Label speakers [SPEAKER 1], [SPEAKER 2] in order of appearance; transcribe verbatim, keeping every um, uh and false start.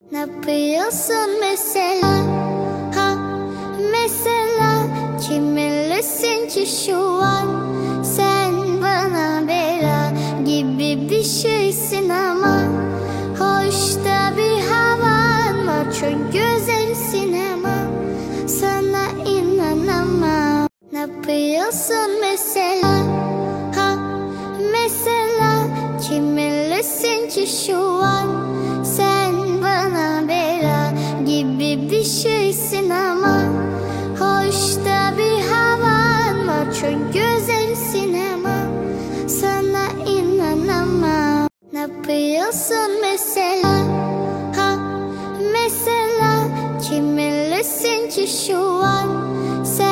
[SPEAKER 1] Ne yapıyorsun mesela? Ha, mesela kiminlesin ki şu an? Sen bana bela gibi bir şeysin ama hoş da bir havan var, çok güzelsin ama sana inanamam. Ne yapıyorsun mesela? Ha, mesela kiminlesin ki şu an? Sen bana bela gibi bir şeysin ama hoş da bir havan var, çok güzelsin ama sana inanamam. Ne yapıyorsun mesela? Ha, mesela kiminlesin ki şu an? Sen